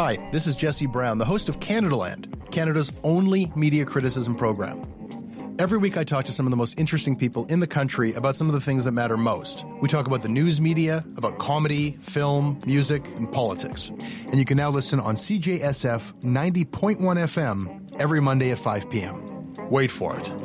Hi, this is Jesse Brown, the host of Canadaland, Canada's only media criticism program. Every week I talk to some of the most interesting people in the country about some of the things that matter most. We talk about the news media, about comedy, film, music, and politics. And you can now listen on CJSF 90.1 FM every Monday at 5 p.m. Wait for it.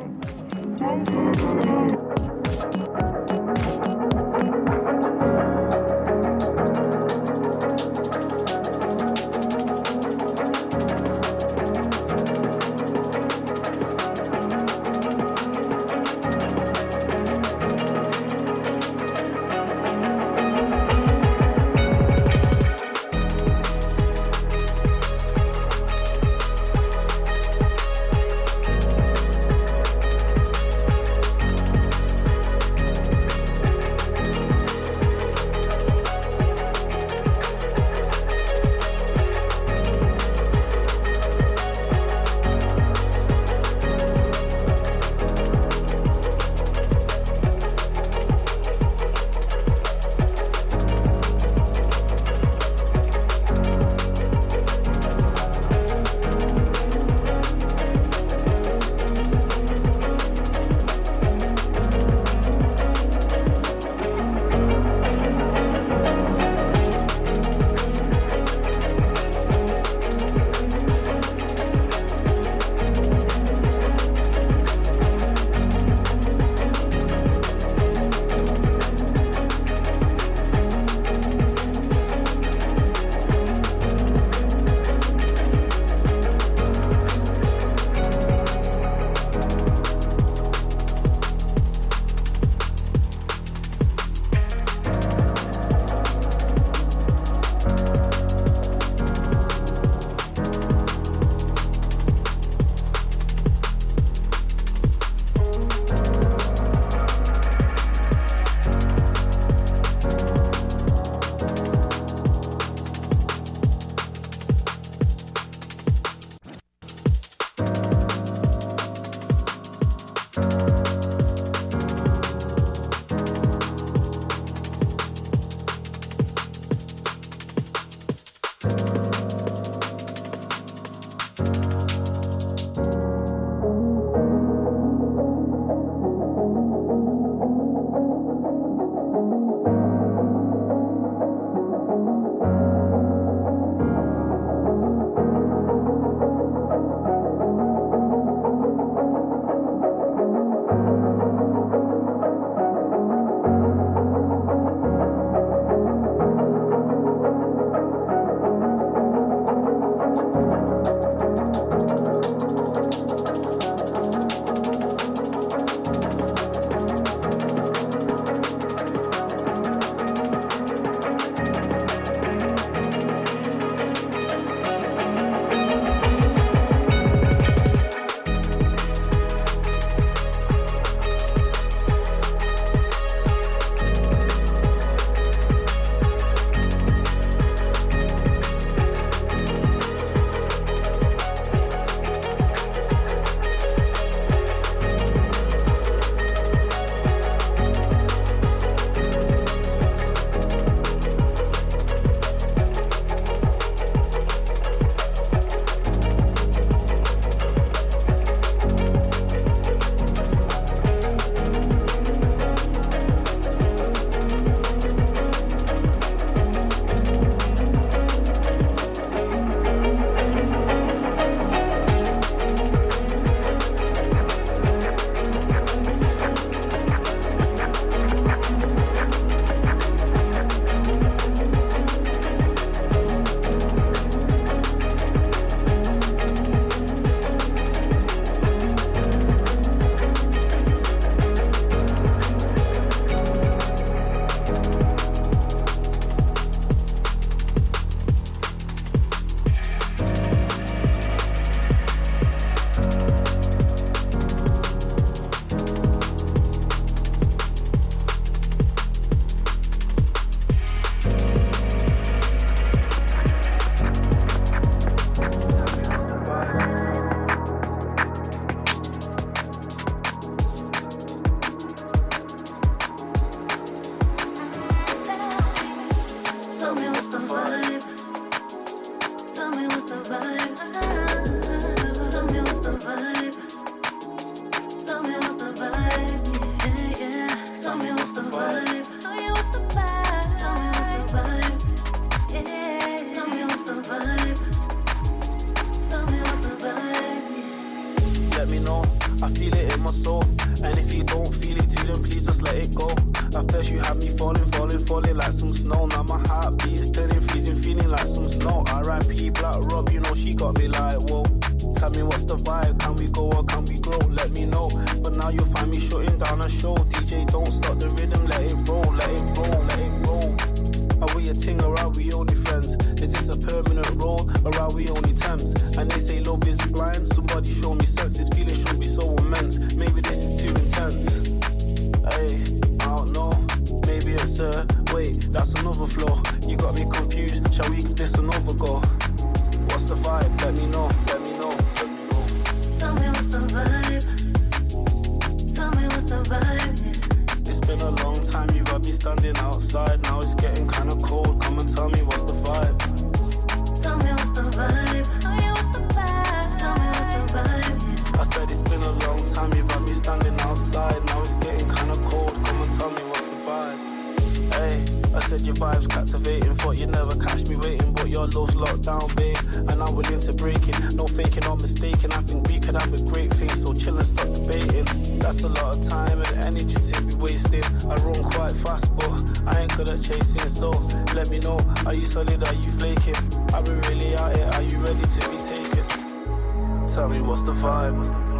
know. I feel it in my soul. And if you don't feel it too, then please just let it go. At first you had me falling like some snow. Now my heartbeat is turning freezing, feeling like some snow. R.I.P. Black Rob, you know she got me like, whoa. Tell me what's the vibe, can we go or can we grow? Let me know, but now you'll find me shutting down a show. DJ, don't stop the rhythm, let it roll, let it roll, let it roll. Are we a ting or are we only friends? Is this a permanent role or are we only temps? And they say love is blind, somebody show me sense. This feeling should be so immense, maybe this is too intense. Hey, I don't know, maybe it's wait, that's another flow. You got me confused, shall we give this another go? What's the vibe? Let me know, let me know, let me know. Tell me what's the vibe. Tell me what's the vibe, yeah. It's been a long time, you've had me standing outside. Now it's getting kinda cold, come and tell me what's the vibe. Tell me what's the vibe. Tell me what's the vibe. Tell me what's the vibe, yeah. I said it's been a long time, you've had me standing outside. Now it's getting kinda cold, come and tell me what's the vibe. Hey, I said your vibe's captivating. Thought you'd never catch me waiting, but your love's locked down, babe. And I'm willing to break it, no faking or mistaking. I think we could have a great thing, so chill and stop debating. That's a lot of time and energy to be wasting. I run quite fast, but I ain't good at chasing. So let me know, are you solid, are you flaking? I've been really out here, are you ready to be taken? Tell me what's the vibe, what's the vibe?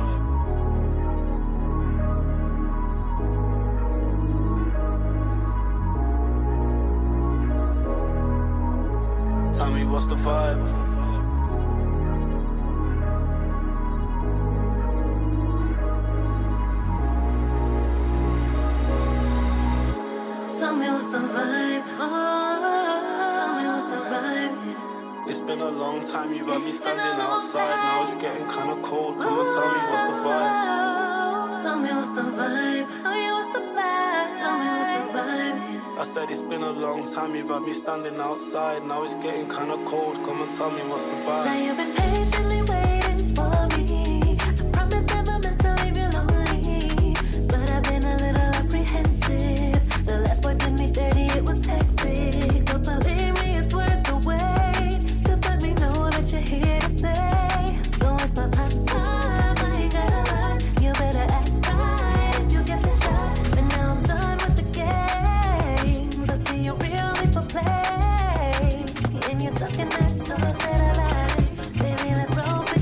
Tell me what's the vibe, what's the vibe? Tell me what's the vibe. Oh, tell me what's the vibe, yeah. It's been a long time, you've had me standing outside. Now it's getting kinda cold, come and tell me what's the vibe. Tell me what's the vibe. Tell me what's the vibe. Tell me what's the vibe, yeah. I said it's been a long time, you've had me standing outside. Now it's getting kinda cold, come and tell me what's the Now vibe. you've been patiently waiting for me. I promise never meant to leave you lonely, but I've been a little apprehensive. The last boy did me dirty, it was hectic, but believe me, it's worth the wait. Just let me know that you're here to stay. Don't waste my time, I ain't gotta lie. You better act right if you get the shot. But now I'm done with the games. I see you really for play, and you're talking that talk that I like. Baby, let's roll.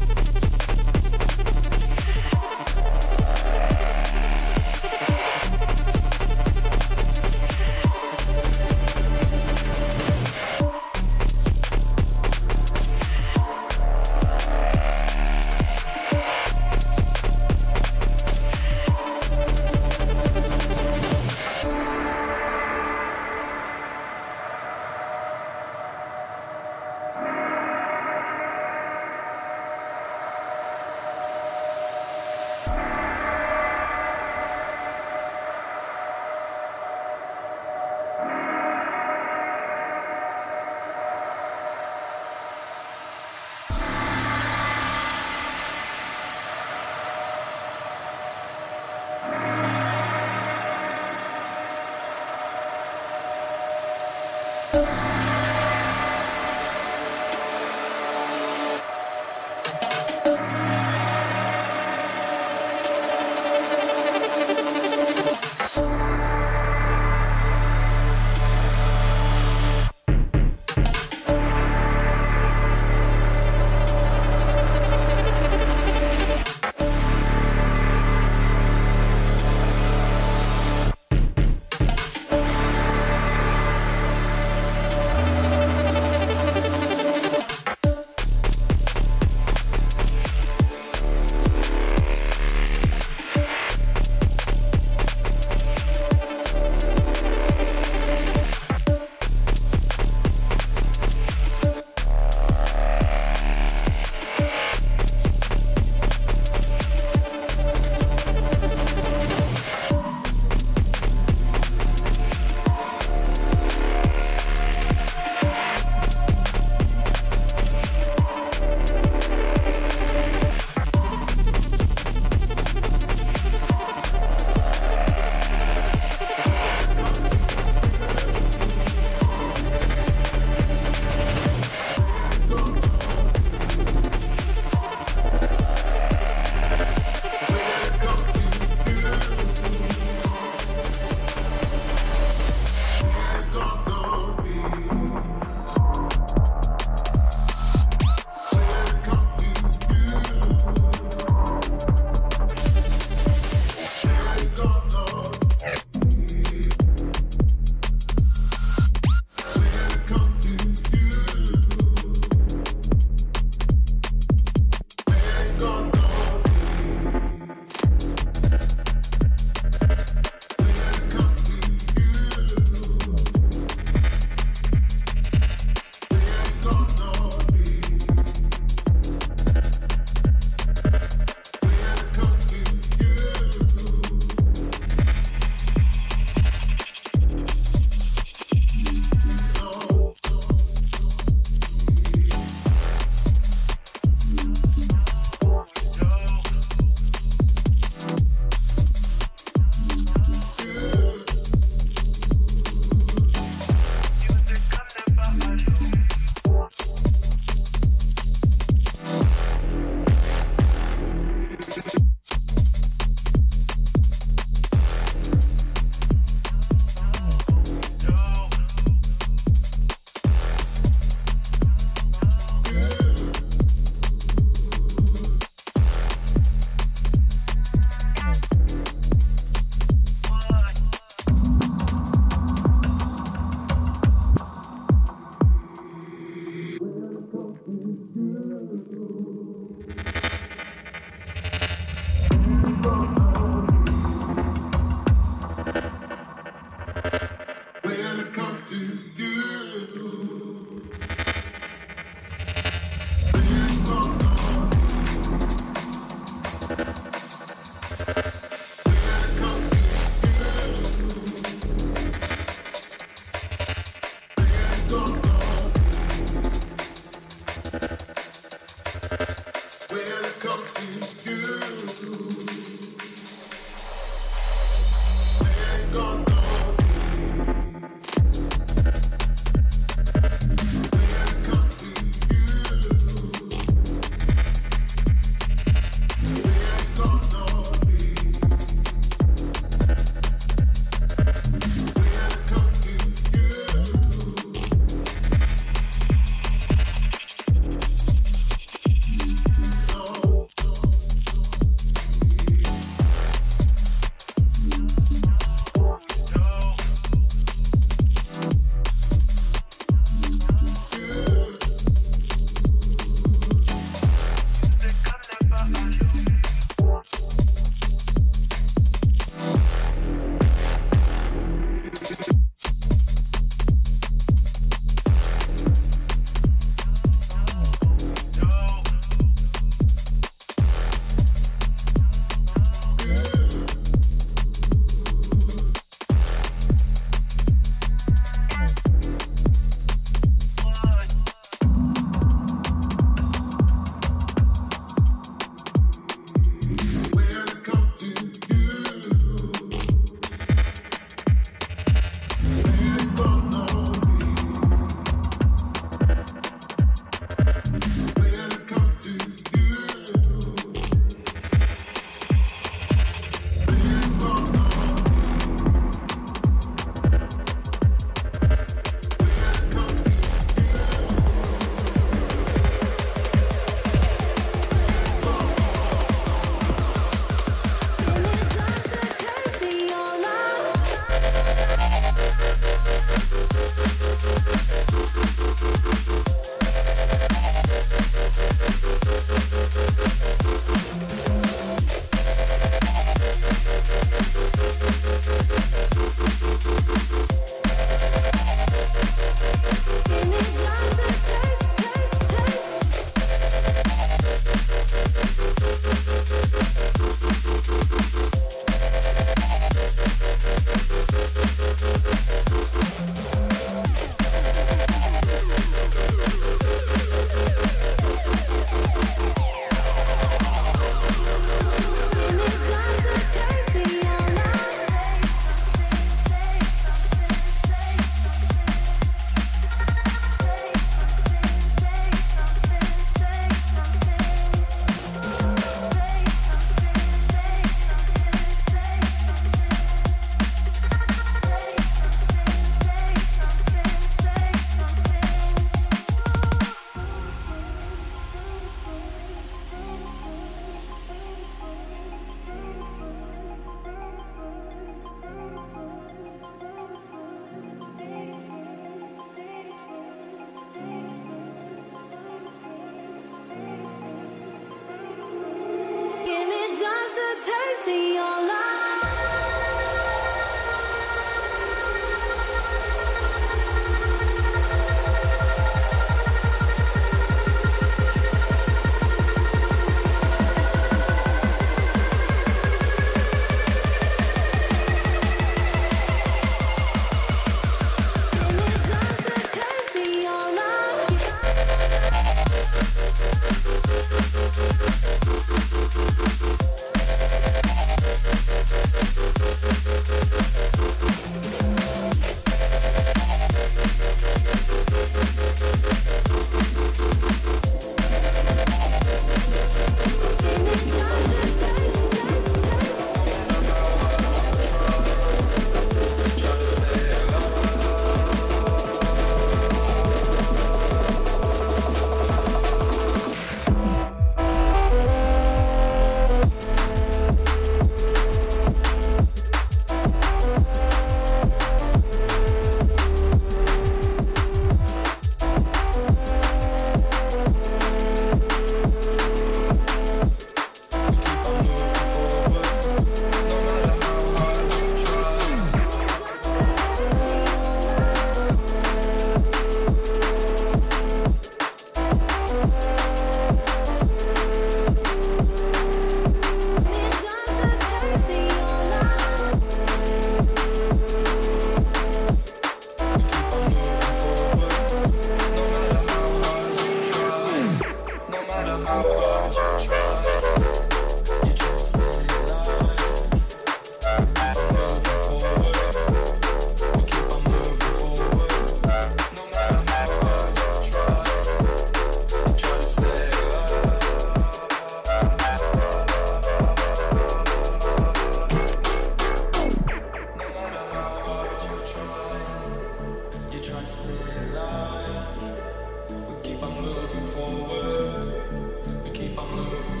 try to stay alive. We keep on moving forward. We keep on moving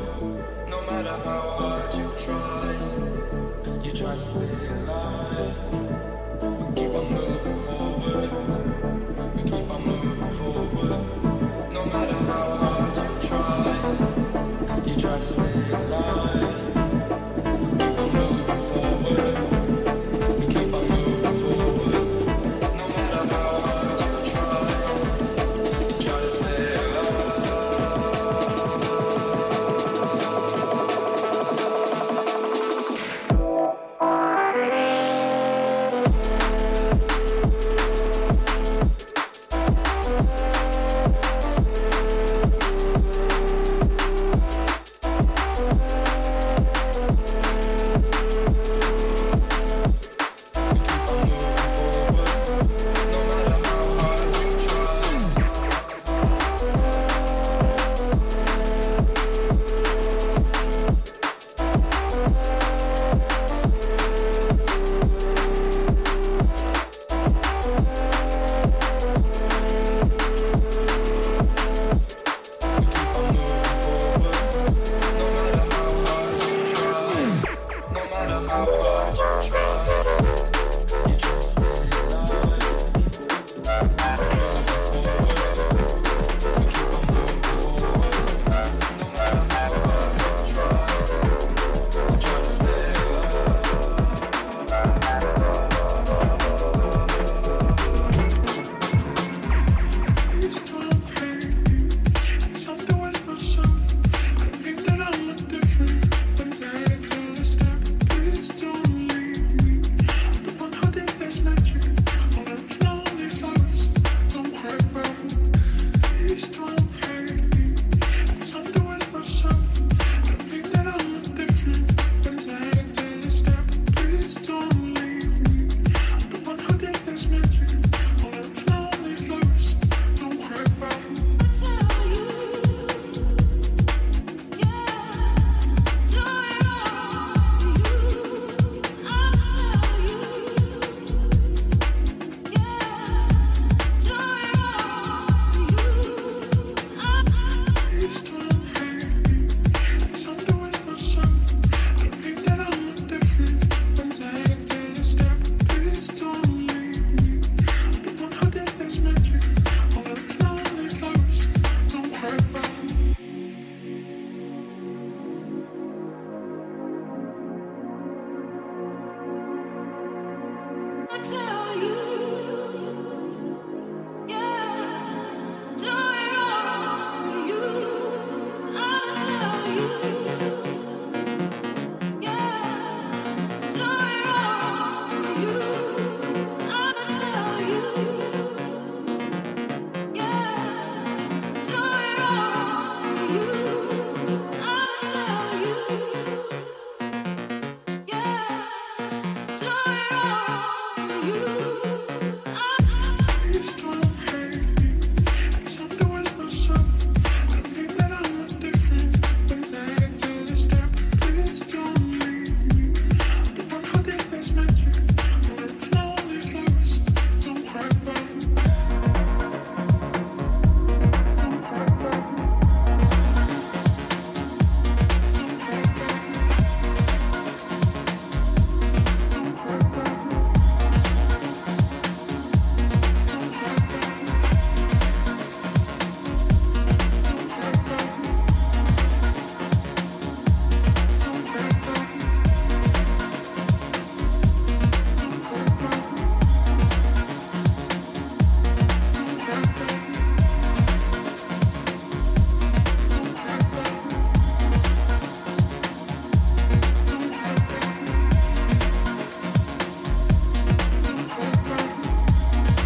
forward. No matter how hard you try to stay alive.